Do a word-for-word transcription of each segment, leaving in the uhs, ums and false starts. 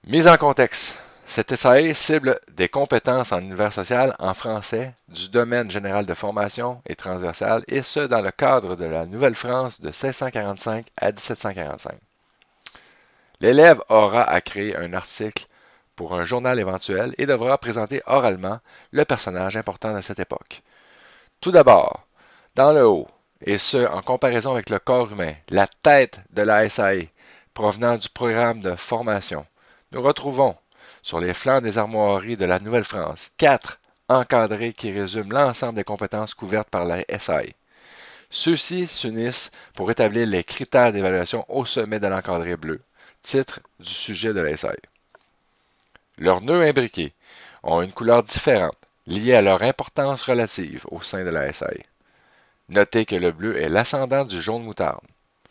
Mise en contexte. Cet essai cible des compétences en univers social en français du domaine général de formation et transversal, et ce dans le cadre de la Nouvelle-France de seize cent quarante-cinq à dix-sept cent quarante-cinq. L'élève aura à créer un article pour un journal éventuel et devra présenter oralement le personnage important de cette époque. Tout d'abord, dans le haut, et ce en comparaison avec le corps humain, la tête de la S A E provenant du programme de formation, nous retrouvons sur les flancs des armoiries de la Nouvelle-France quatre encadrés qui résument l'ensemble des compétences couvertes par la S A E. Ceux-ci s'unissent pour établir les critères d'évaluation au sommet de l'encadré bleu, titre du sujet de la S A E. Leurs nœuds imbriqués ont une couleur différente, liée à leur importance relative au sein de la S A E. Notez que le bleu est l'ascendant du jaune moutarde.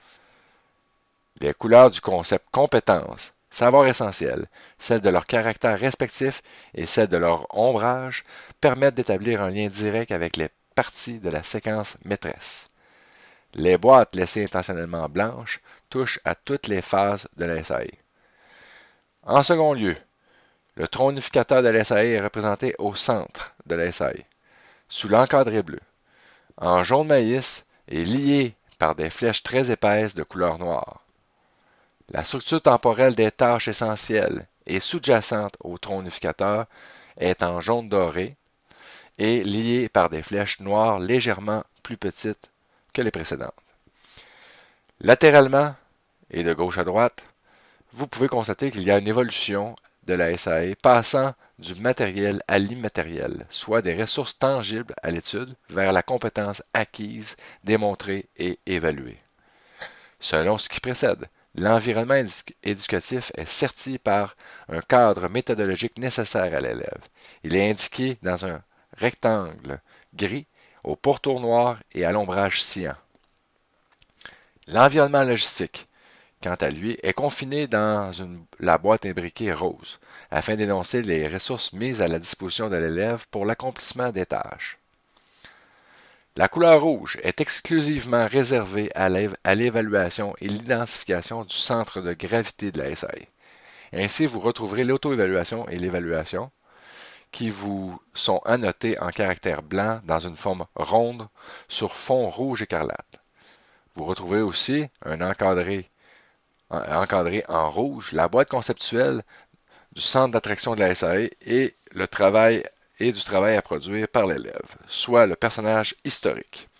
Les couleurs du concept compétence, savoir essentiel, celles de leur caractère respectif et celles de leur ombrage permettent d'établir un lien direct avec les parties de la séquence maîtresse. Les boîtes laissées intentionnellement blanches touchent à toutes les phases de la S A E. En second lieu, le tronc unificateur de la S A E est représenté au centre de la S A E, sous l'encadré bleu, en jaune maïs et lié par des flèches très épaisses de couleur noire. La structure temporelle des tâches essentielles et sous-jacente au tronc unificateur est en jaune doré et liée par des flèches noires légèrement plus petites que les précédentes. Latéralement et de gauche à droite, vous pouvez constater qu'il y a une évolution de la S A E passant du matériel à l'immatériel, soit des ressources tangibles à l'étude vers la compétence acquise, démontrée et évaluée. Selon ce qui précède, l'environnement éducatif est serti par un cadre méthodologique nécessaire à l'élève. Il est indiqué dans un rectangle gris au pourtour noir et à l'ombrage cyan. L'environnement logistique, quant à lui, est confiné dans une, la boîte imbriquée rose, afin d'énoncer les ressources mises à la disposition de l'élève pour l'accomplissement des tâches. La couleur rouge est exclusivement réservée à l'évaluation et l'identification du centre de gravité de la S A E. Ainsi, vous retrouverez l'auto-évaluation et l'évaluation qui vous sont annotées en caractère blanc dans une forme ronde sur fond rouge écarlate. Vous retrouvez aussi un encadré, encadré en rouge, la boîte conceptuelle du centre d'attraction de la S A E et le travail et du travail à produire par l'élève, soit le personnage historique.